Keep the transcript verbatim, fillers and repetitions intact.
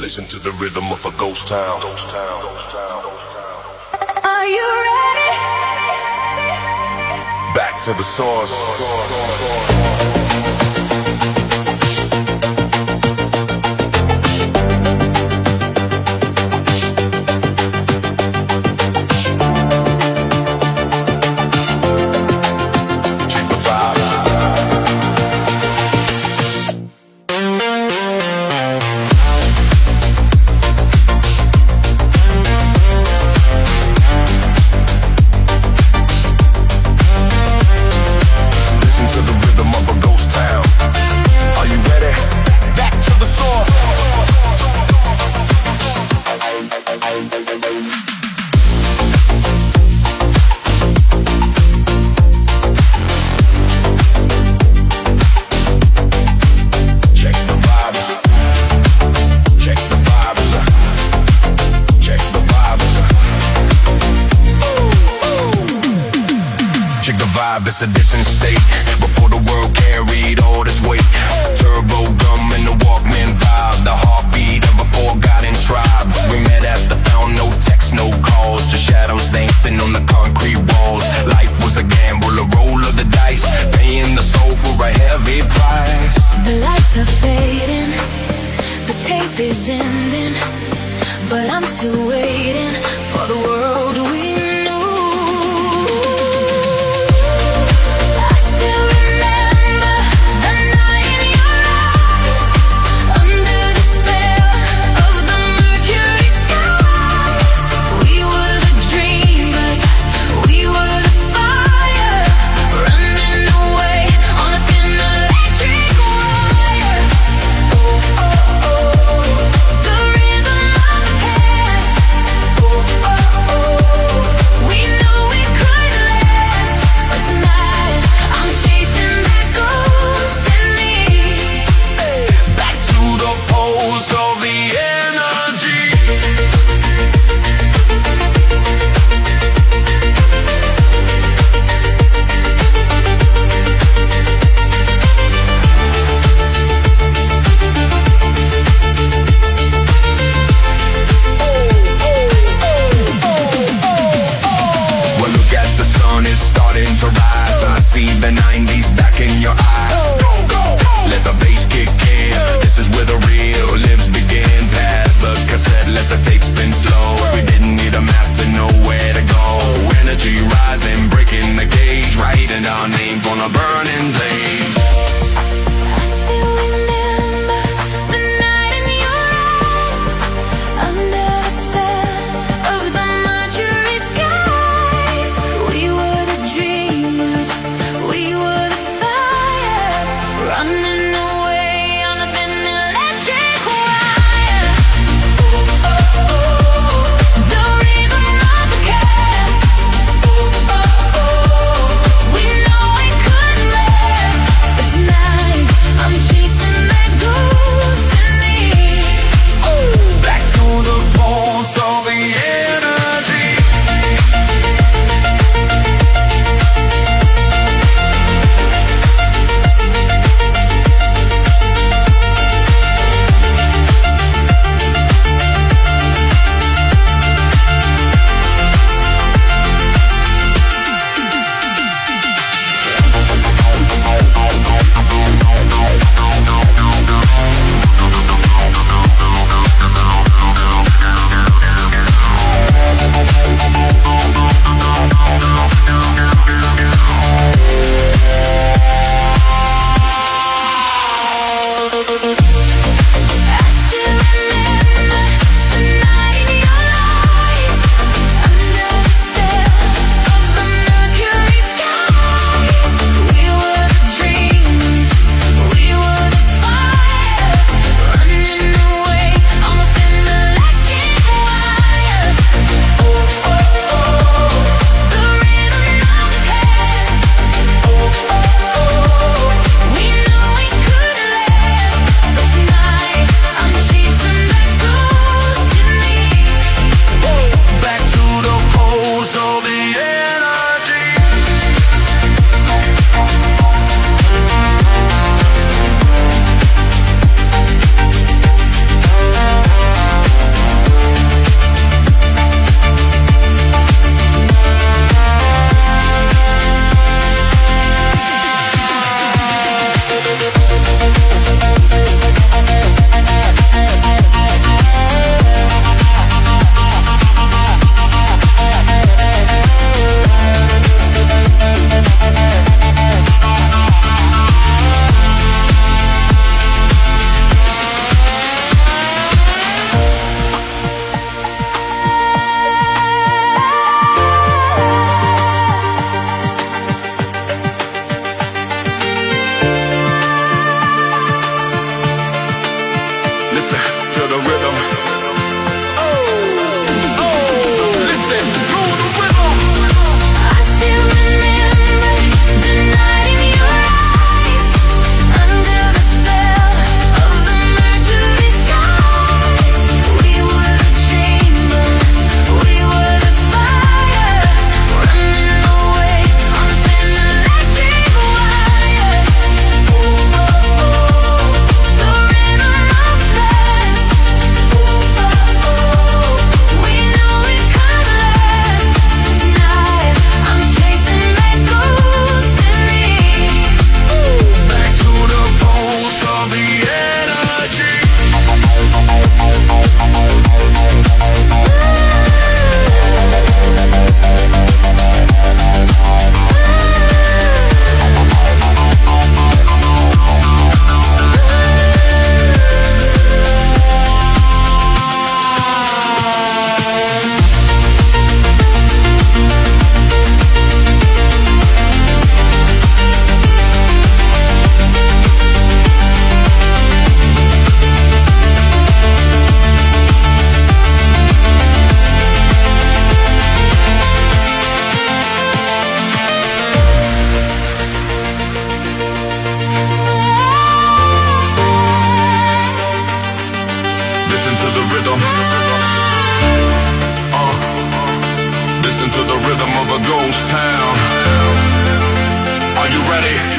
Listen to the rhythm of a ghost town. Are you ready? Back to the source. It's a different state. Before the world carried all this weight. Turbo gum and the Walkman vibe. The heartbeat of a forgotten tribe. We met at the fountain, no text, no calls. Just shadows dancing on the concrete walls. Life was a gamble, a roll of the dice. Paying the soul for a heavy price. The lights are fading, the tape is ending, but I'm still waiting for the world we ready.